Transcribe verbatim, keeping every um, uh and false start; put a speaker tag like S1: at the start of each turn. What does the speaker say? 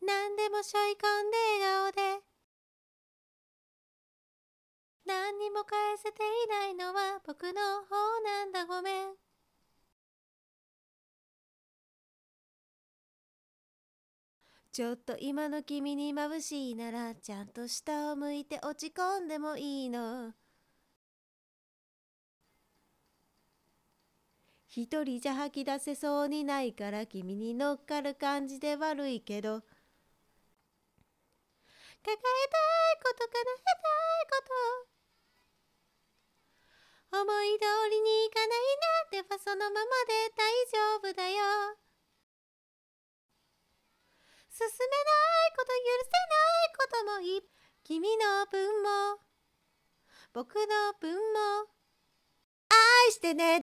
S1: 何でも背負い込んで笑顔で、何にも返せていないのは僕の方なんだ、ごめん。ちょっと今の君に眩しいなら、ちゃんと下を向いて落ち込んでもいいの。一人じゃ吐き出せそうにないから君に乗っかる感じで悪いけど、抱えたいこと叶えたいこと、思い通りにいかないなんてはそのままで大丈夫だよ。進めないこと、許せないこともいい。君の分も僕の分も愛してね。